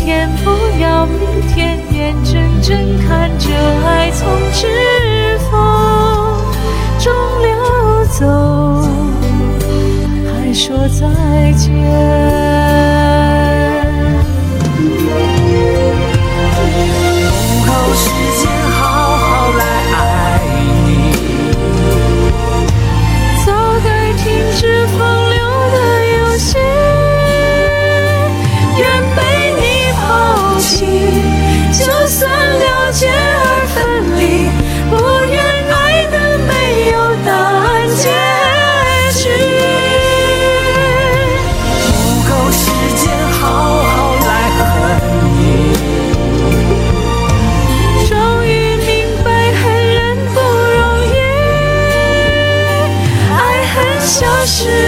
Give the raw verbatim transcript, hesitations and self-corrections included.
天不要明天，眼睁睁看着爱从指缝中流走，还说再见。 不够时间好好来爱你， 早该停止风流的游戏，愿被你抛弃，就算了解而分离，不愿爱的没有答案结局。 不够时间好好来恨你， 终于明白恨人不容易，爱恨消失